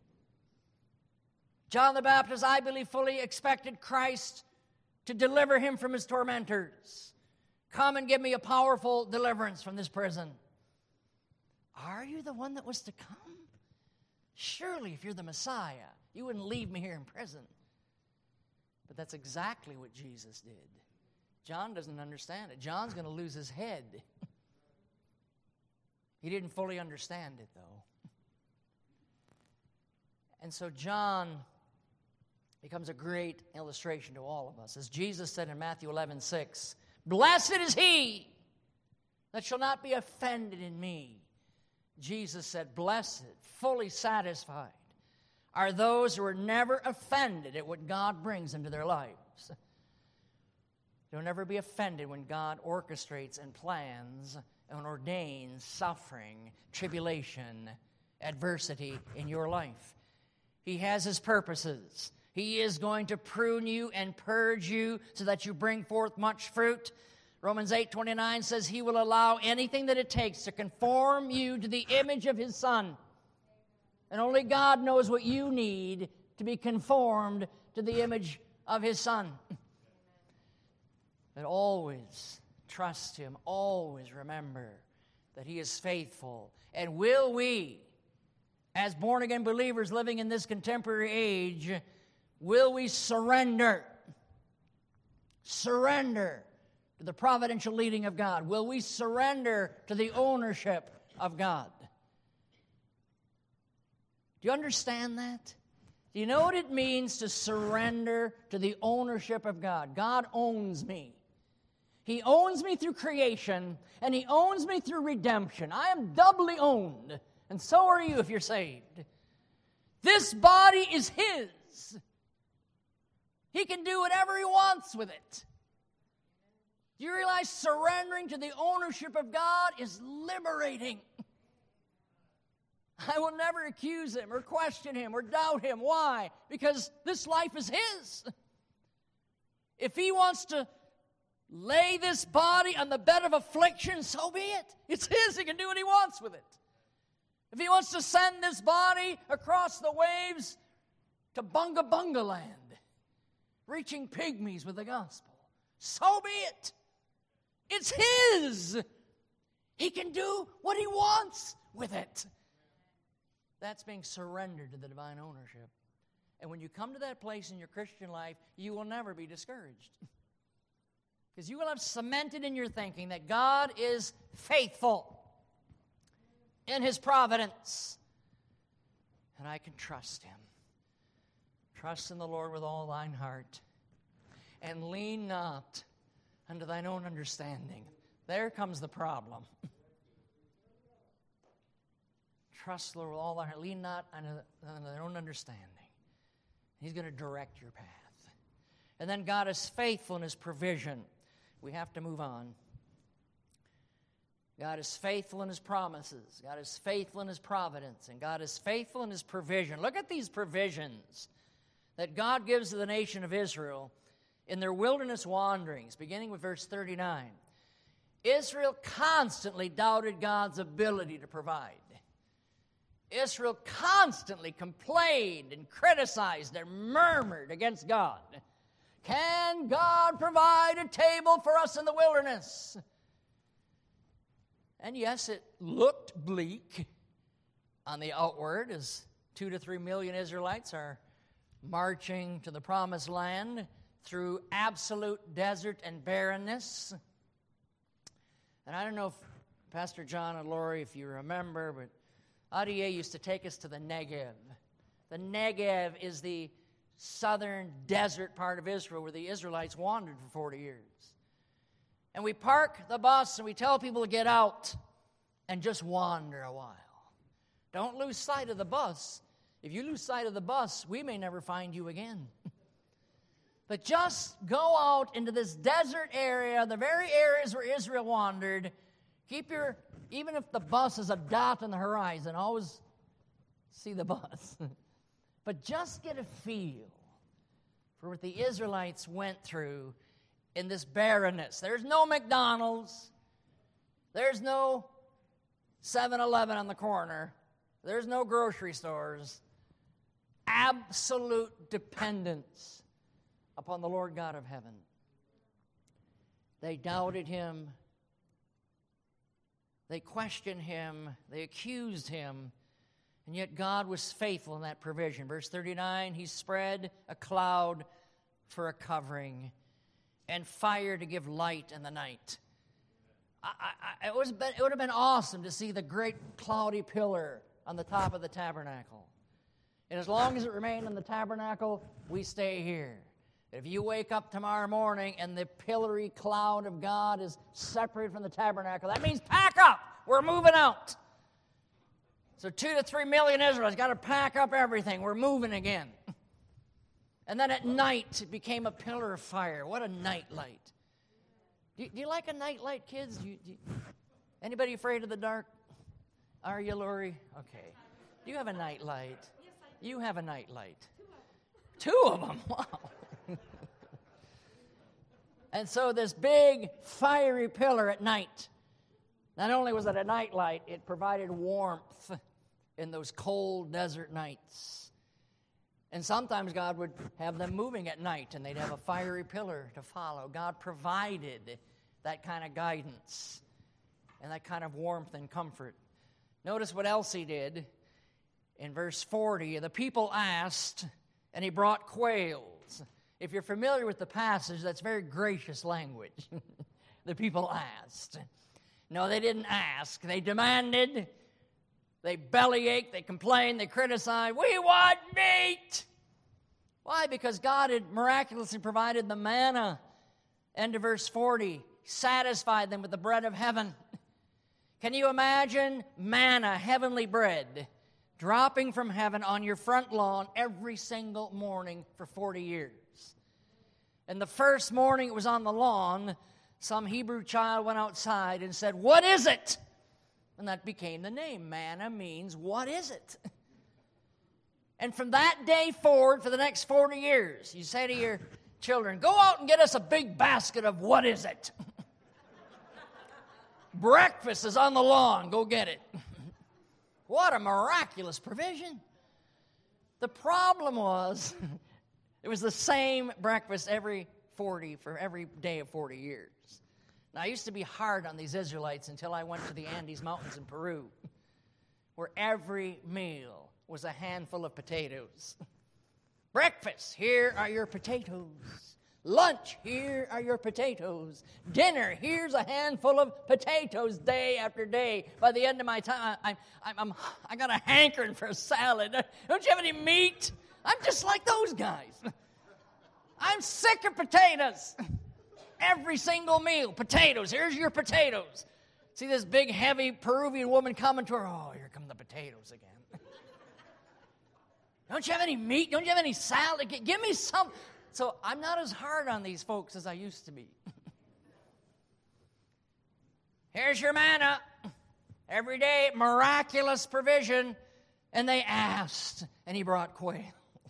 John the Baptist, I believe, fully expected Christ to deliver him from his tormentors. Come and give me a powerful deliverance from this prison. Are you the one that was to come? Surely, if you're the Messiah, you wouldn't leave me here in prison. But that's exactly what Jesus did. John doesn't understand it. John's going to lose his head. He didn't fully understand it, though. And so John becomes a great illustration to all of us. As Jesus said in Matthew 11:6, blessed is he that shall not be offended in me. Jesus said, blessed, fully satisfied, are those who are never offended at what God brings into their lives. They'll never be offended when God orchestrates and plans and ordains suffering, tribulation, adversity in your life. He has his purposes. He is going to prune you and purge you so that you bring forth much fruit. Romans 8:29 says he will allow anything that it takes to conform you to the image of his Son. And only God knows what you need to be conformed to the image of his Son. But always trust him. Always remember that he is faithful. And will we, as born-again believers living in this contemporary age, will we surrender? Surrender to the providential leading of God? Will we surrender to the ownership of God? Do you understand that? Do you know what it means to surrender to the ownership of God? God owns me. He owns me through creation, and he owns me through redemption. I am doubly owned, and so are you if you're saved. This body is his. He can do whatever he wants with it. Do you realize surrendering to the ownership of God is liberating? I will never accuse him or question him or doubt him. Why? Because this life is his. If he wants to lay this body on the bed of affliction, so be it. It's his. He can do what he wants with it. If he wants to send this body across the waves to Bunga Bunga land, reaching pygmies with the gospel, so be it. It's his. He can do what he wants with it. That's being surrendered to the divine ownership. And when you come to that place in your Christian life, you will never be discouraged. Because you will have cemented in your thinking that God is faithful in his providence. And I can trust him. Trust in the Lord with all thine heart. And lean not unto thine own understanding. There comes the problem. Trust the Lord with all thy heart. Lean not unto thine own understanding. He's going to direct your path. And then God is faithful in his provision. We have to move on. God is faithful in his promises. God is faithful in his providence. And God is faithful in his provision. Look at these provisions that God gives to the nation of Israel in their wilderness wanderings, beginning with verse 39. Israel constantly doubted God's ability to provide. Israel constantly complained and criticized and murmured against God. Can God provide a table for us in the wilderness? And yes, it looked bleak on the outward as 2 to 3 million Israelites are marching to the promised land through absolute desert and barrenness. And I don't know if Pastor John and Lori, if you remember, but Adieh used to take us to the Negev. The Negev is the southern desert part of Israel where the Israelites wandered for 40 years. And we park the bus and we tell people to get out and just wander a while. Don't lose sight of the bus. If you lose sight of the bus, we may never find you again. But just go out into this desert area, the very areas where Israel wandered. Even if the bus is a dot on the horizon, always see the bus. But just get a feel for what the Israelites went through in this barrenness. There's no McDonald's. There's no 7-Eleven on the corner. There's no grocery stores. Absolute dependence upon the Lord God of heaven. They doubted him. They questioned him. They accused him. And yet God was faithful in that provision. Verse 39, he spread a cloud for a covering and fire to give light in the night. It would have been awesome to see the great cloudy pillar on the top of the tabernacle. And as long as it remained in the tabernacle, we stay here. If you wake up tomorrow morning and the pillory cloud of God is separated from the tabernacle, that means pack up. We're moving out. So 2 to 3 million Israelites got to pack up everything. We're moving again. And then at night, it became a pillar of fire. What a night light. Do you like a night light, kids? Anybody afraid of the dark? Are you, Lori? Okay. Do you have a night light? Yes, I do. You have a night light. Two of them? Wow. And so this big fiery pillar at night, not only was it a night light, it provided warmth in those cold desert nights. And sometimes God would have them moving at night, and they'd have a fiery pillar to follow. God provided that kind of guidance and that kind of warmth and comfort. Notice what else he did in verse 40. The people asked, and he brought quails. If you're familiar with the passage, that's very gracious language. The people asked. No, they didn't ask. They demanded. They bellyached. They complained. They criticized. We want meat. Why? Because God had miraculously provided the manna. End of verse 40. Satisfied them with the bread of heaven. Can you imagine manna, heavenly bread, dropping from heaven on your front lawn every single morning for 40 years? And the first morning it was on the lawn, some Hebrew child went outside and said, "What is it?" And that became the name. Manna means, what is it? And from that day forward, for the next 40 years, you say to your children, "Go out and get us a big basket of what is it?" Breakfast is on the lawn. Go get it. What a miraculous provision. The problem was, it was the same breakfast for every day of 40 years. Now, I used to be hard on these Israelites until I went to the Andes Mountains in Peru, where every meal was a handful of potatoes. Breakfast, here are your potatoes. Lunch, here are your potatoes. Dinner, here's a handful of potatoes day after day. By the end of my time, I got a hankering for a salad. Don't you have any meat? I'm just like those guys. I'm sick of potatoes. Every single meal, potatoes. Here's your potatoes. See this big, heavy Peruvian woman coming to her. Oh, here come the potatoes again. Don't you have any meat? Don't you have any salad? Give me some. So I'm not as hard on these folks as I used to be. Here's your manna. Every day, miraculous provision. And they asked, and he brought quails.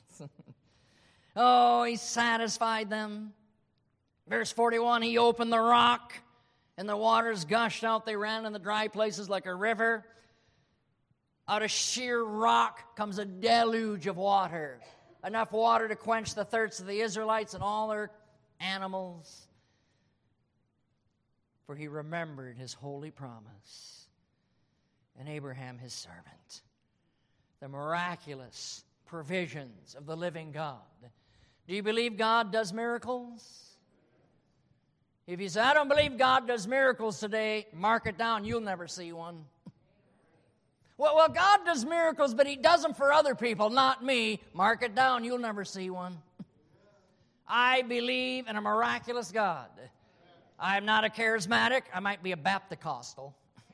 Oh, he satisfied them. Verse 41, he opened the rock, and the waters gushed out. They ran in the dry places like a river. Out of sheer rock comes a deluge of water. Enough water to quench the thirst of the Israelites and all their animals. for he remembered his holy promise. And Abraham his servant. The miraculous provisions of the living God. Do you believe God does miracles? If you say, I don't believe God does miracles today, mark it down. You'll never see one. Well, God does miracles, but he does them for other people, not me. Mark it down. You'll never see one. I believe in a miraculous God. I'm not a charismatic. I might be a Baptist-costal.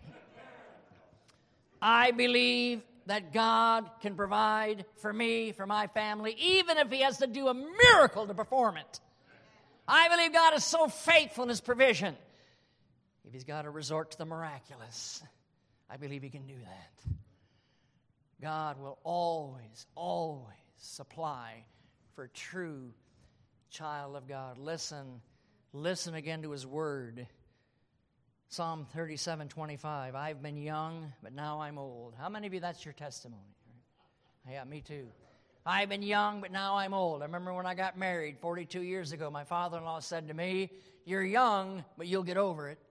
I believe that God can provide for me, for my family, even if he has to do a miracle to perform it. I believe God is so faithful in his provision. If he's got to resort to the miraculous, I believe he can do that. God will always, always supply for a true child of God. Listen again to his word. Psalm 37:25. I've been young, but now I'm old. How many of you, that's your testimony? Yeah, me too. I've been young, but now I'm old. I remember when I got married 42 years ago, my father-in-law said to me, you're young, but you'll get over it.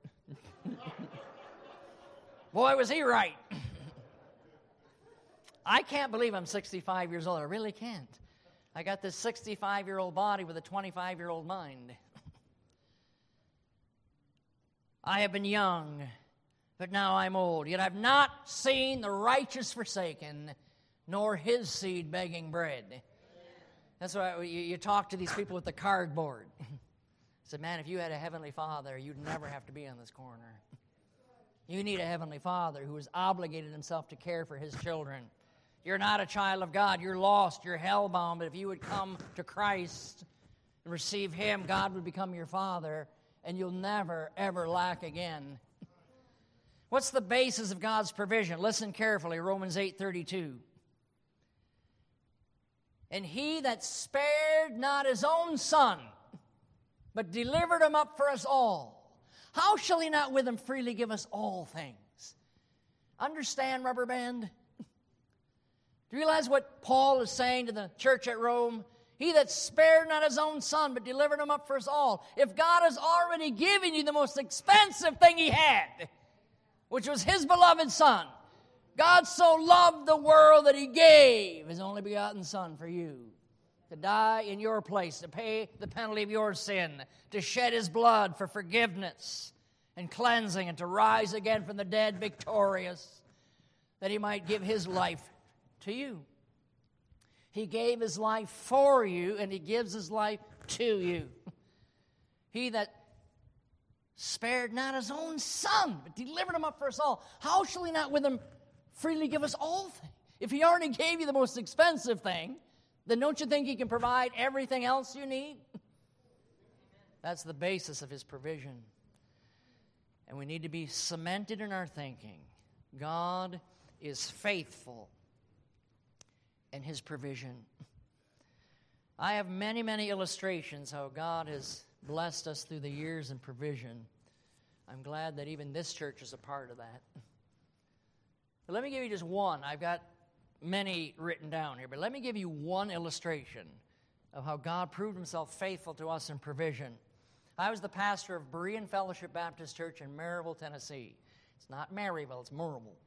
Boy, was he right. I can't believe I'm 65 years old. I really can't. I got this 65-year-old body with a 25-year-old mind. I have been young, but now I'm old. Yet I've not seen the righteous forsaken, nor his seed begging bread. That's why you talk to these people with the cardboard. I said, man, if you had a heavenly Father, you'd never have to be on this corner. You need a heavenly Father who has obligated himself to care for his children. You're not a child of God. You're lost. You're hellbound. But if you would come to Christ and receive him, God would become your Father, and you'll never, ever lack again. What's the basis of God's provision? Listen carefully, Romans 8:32. And he that spared not his own son, but delivered him up for us all, how shall he not with him freely give us all things? Understand, rubber band? Do you realize what Paul is saying to the church at Rome? He that spared not his own son, but delivered him up for us all. If God has already given you the most expensive thing he had, which was his beloved Son, God so loved the world that he gave his only begotten Son for you, to die in your place, to pay the penalty of your sin, to shed his blood for forgiveness and cleansing, and to rise again from the dead victorious, that he might give his life to you. He gave his life for you, and he gives his life to you. He that spared not his own son, but delivered him up for us all, how shall he not with him freely give us all things? If he already gave you the most expensive thing, then don't you think he can provide everything else you need? That's the basis of his provision. And we need to be cemented in our thinking. God is faithful in his provision. I have many, many illustrations how God has blessed us through the years in provision. I'm glad that even this church is a part of that. But let me give you just one. I've got many written down here, but let me give you one illustration of how God proved himself faithful to us in provision. I was the pastor of Berean Fellowship Baptist Church in Maryville, Tennessee. It's not Maryville, it's Maryville.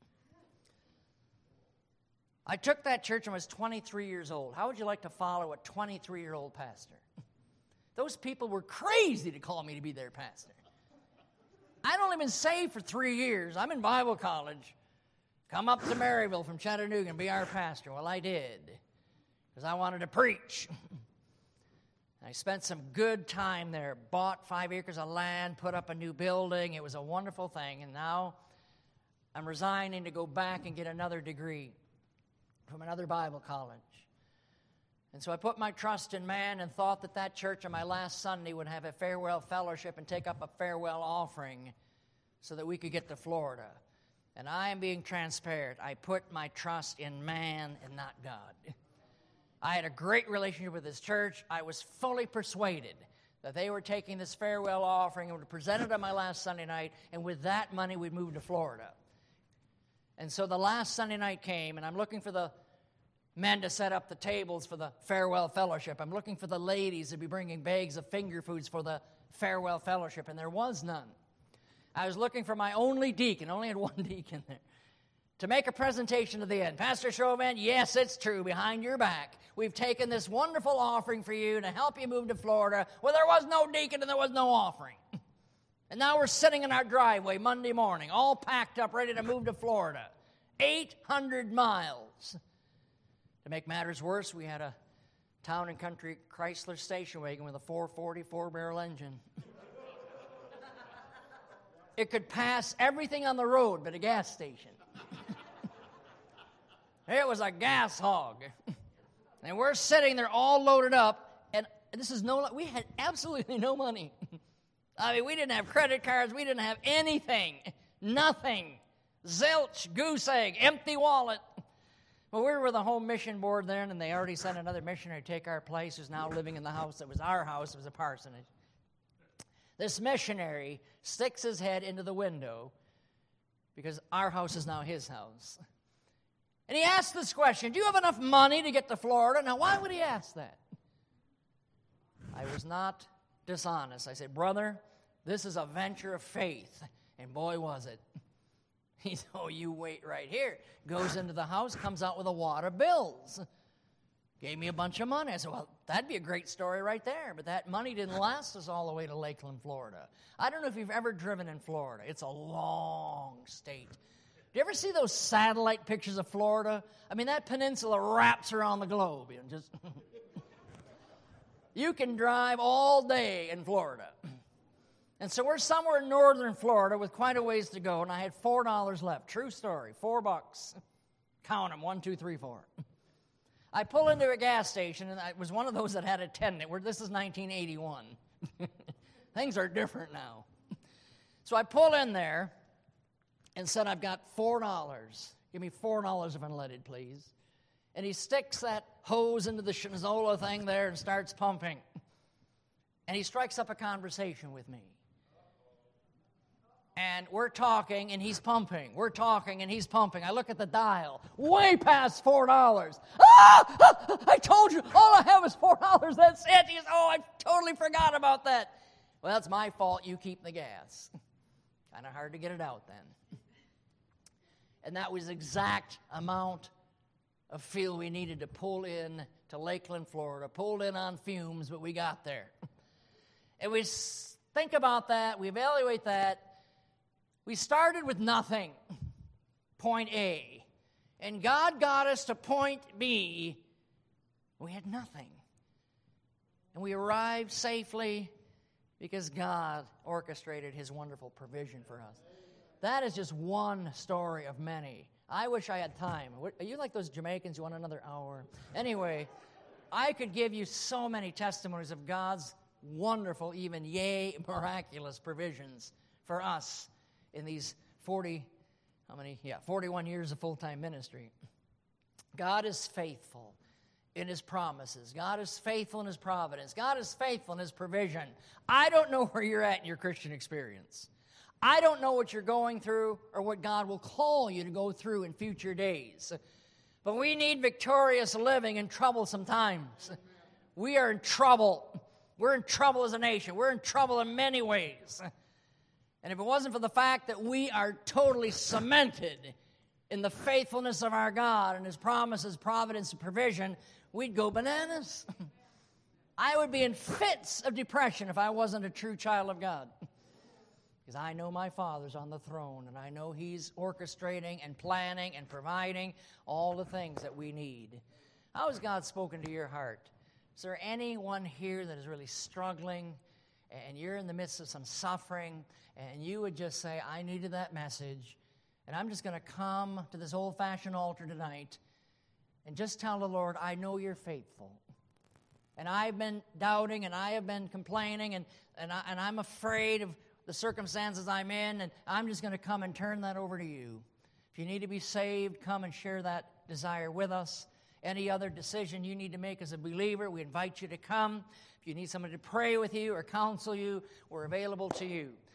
I took that church when I was 23 years old. How would you like to follow a 23-year-old pastor? Those people were crazy to call me to be their pastor. I'd only been saved for 3 years. I'm in Bible college. Come up to Maryville from Chattanooga and be our pastor. Well, I did, because I wanted to preach. I spent some good time there, bought 5 acres of land, put up a new building. It was a wonderful thing, and now I'm resigning to go back and get another degree from another Bible college. And so I put my trust in man and thought that that church on my last Sunday would have a farewell fellowship and take up a farewell offering so that we could get to Florida. And I am being transparent. I put my trust in man and not God. I had a great relationship with this church. I was fully persuaded that they were taking this farewell offering and would present it on my last Sunday night, and with that money we'd move to Florida. And so the last Sunday night came, and I'm looking for the men to set up the tables for the farewell fellowship. I'm looking for the ladies to be bringing bags of finger foods for the farewell fellowship, and there was none. I was looking for my only deacon, only had one deacon there, to make a presentation to the end. Pastor Chauvin, yes, it's true, behind your back, we've taken this wonderful offering for you to help you move to Florida. Well, there was no deacon and there was no offering. And now we're sitting in our driveway Monday morning, all packed up, ready to move to Florida. 800 miles. To make matters worse, we had a Town and Country Chrysler station wagon with a 440 four-barrel engine. It could pass everything on the road but a gas station. It was a gas hog. And we're sitting there all loaded up, and we had absolutely no money. I mean, we didn't have credit cards. We didn't have anything. Nothing. Zilch, goose egg, empty wallet. Well, we were with the home mission board then, and they already sent another missionary to take our place, who's now living in the house that was our house. It was a parsonage. This missionary sticks his head into the window because our house is now his house. And he asked this question, do you have enough money to get to Florida? Now, why would he ask that? I was not dishonest. I said, brother, this is a venture of faith. And boy, was it. He said, oh, you wait right here. Goes into the house, comes out with a wad of bills. Gave me a bunch of money. I said, well, that'd be a great story right there. But that money didn't last us all the way to Lakeland, Florida. I don't know if you've ever driven in Florida. It's a long state. Do you ever see those satellite pictures of Florida? I mean, that peninsula wraps around the globe. You know, just you can drive all day in Florida. And so we're somewhere in northern Florida with quite a ways to go, and I had $4 left. True story, $4. Count them, 1, 2, 3, 4. I pull into a gas station, and it was one of those that had a attendant. This is 1981. Things are different now. So I pull in there and said, I've got $4. Give me $4 of unleaded, please. And he sticks that hose into the Shinozola thing there and starts pumping. And he strikes up a conversation with me. And we're talking, and he's pumping. We're talking, and he's pumping. I look at the dial, way past $4. I told you, all I have is $4. That's it. He goes, I totally forgot about that. Well, that's my fault. You keep the gas. Kind of hard to get it out then. And that was the exact amount of fuel we needed to pull in to Lakeland, Florida. Pulled in on fumes, but we got there. And we think about that. We evaluate that. We started with nothing, point A. And God got us to point B. We had nothing. And we arrived safely because God orchestrated his wonderful provision for us. That is just one story of many. I wish I had time. Are you like those Jamaicans who want another hour? Anyway, I could give you so many testimonies of God's wonderful, even miraculous provisions for us in these 41 years of full-time ministry. God is faithful in his promises. God is faithful in his providence. God is faithful in his provision. I don't know where you're at in your Christian experience. I don't know what you're going through or what God will call you to go through in future days. But we need victorious living in troublesome times. We are in trouble. We're in trouble as a nation. We're in trouble in many ways. And if it wasn't for the fact that we are totally cemented in the faithfulness of our God and his promises, providence, and provision, we'd go bananas. I would be in fits of depression if I wasn't a true child of God. Because I know my Father's on the throne, and I know he's orchestrating and planning and providing all the things that we need. How has God spoken to your heart? Is there anyone here that is really struggling, and you're in the midst of some suffering, and you would just say, I needed that message, and I'm just going to come to this old-fashioned altar tonight and just tell the Lord, I know you're faithful. And I've been doubting, and I have been complaining, and I'm afraid of the circumstances I'm in, and I'm just going to come and turn that over to you. If you need to be saved, come and share that desire with us. Any other decision you need to make as a believer, we invite you to come. If you need somebody to pray with you or counsel you, we're available to you.